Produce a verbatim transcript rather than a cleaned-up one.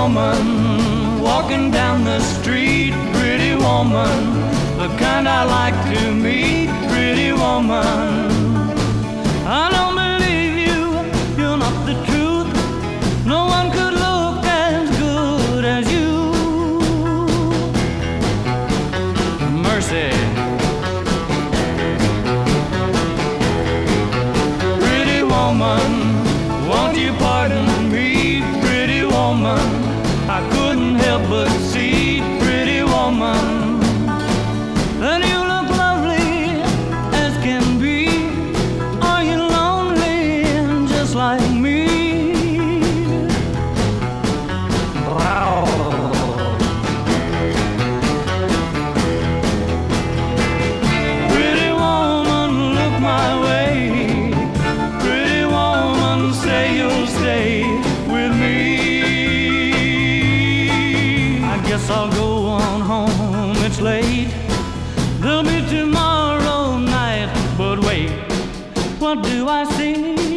woman walking down the street, pretty woman, the kind I like to meet, pretty woman. I don't believe you, you're not the truth. No one could look as good as you. Mercy. Pretty woman, won't you pardon me, pretty woman? I couldn't help but see, pretty woman, that you look lovely as can be. Are you lonely just like me? Pretty woman, look my way. Pretty woman, say you'll stay with me. I guess I'll go on home, it's late. There'll be tomorrow night, but wait, what do I see?